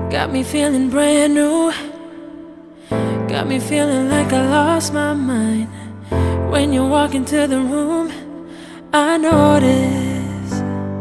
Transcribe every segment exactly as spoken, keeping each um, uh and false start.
Got me feeling brand new. Got me feeling like I lost my mind. When you walk into the room, I notice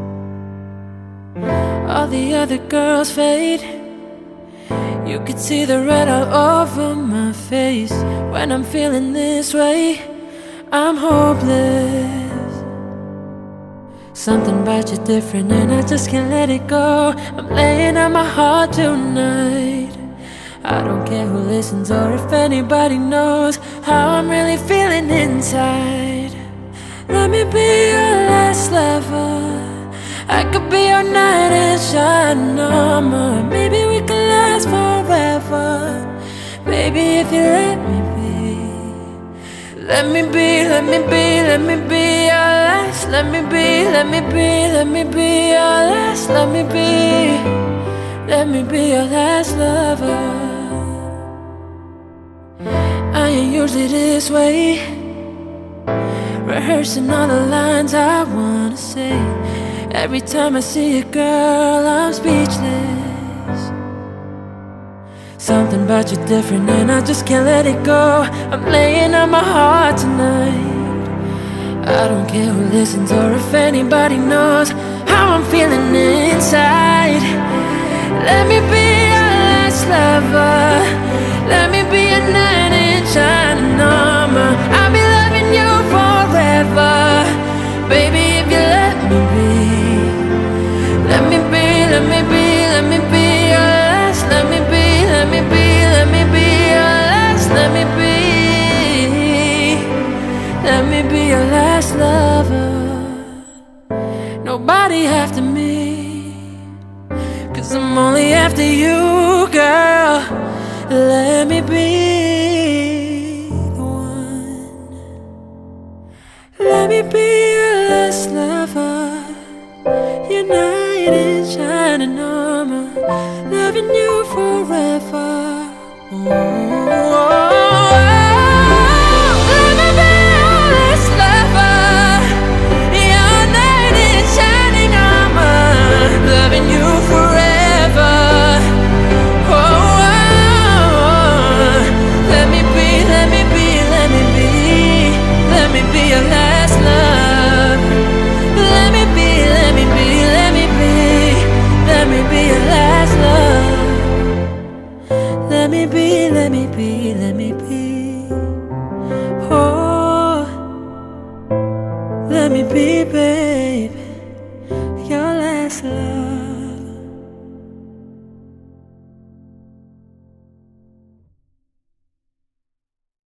all the other girls fade. You could see the red all over my face. When I'm feeling this way, I'm hopeless. Something about you different and I just can't let it go. I'm laying on my heart tonight. I don't care who listens or if anybody knows how I'm really feeling inside. Let me be your last lover. I could be your knight in shining armor. Maybe we could last forever. Baby, if you let me be. Let me be, let me be, let me be your last. Let me be, let me be, let me be your last. Let me be, let me be your last lover. I ain't usually this way, rehearsing all the lines I wanna say. Every time I see a girl, I'm speechless. Something about you different and I just can't let it go. I'm laying on my heart tonight. I don't care who listens or if anybody knows how I'm feeling inside. Let me be your last lover. Let me be a knight in shining armor. I'll be loving you forever. Baby, if you let me be. Let me be, let me be, let me be your last. Let me be, let me be, let me be your last. Let me be, let me be your last lover. Nobody after me, 'cause I'm only after you, girl. Let me be the one. Let me be your last lover. Your knight in shining armor, loving you forever. Oh.